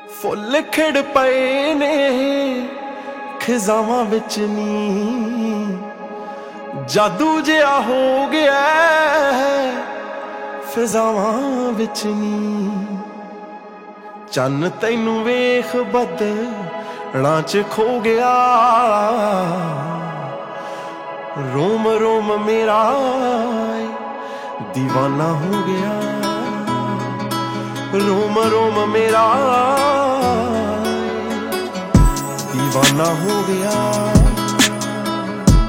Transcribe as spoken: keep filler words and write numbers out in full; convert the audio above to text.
ਫੁੱਲ ਖਿੜ ਪਏ ਨੇ ਖਿਜ਼ਾਵਾਂ ਵਿੱਚ ਨੀ, ਜਾਦੂ ਜਿਹਾ ਹੋ ਗਿਆ ਫਿਜ਼ਾਵਾਂ ਵਿੱਚ ਨੀ। ਚੰਨ ਤੈਨੂੰ ਵੇਖ ਬੱਦਲਾਂ ਚ ਖੋ ਗਿਆ, ਰੋਮ ਰੋਮ ਮੇਰਾ दीवाना हो गया, रोम रोम मेरा दीवाना हो गया।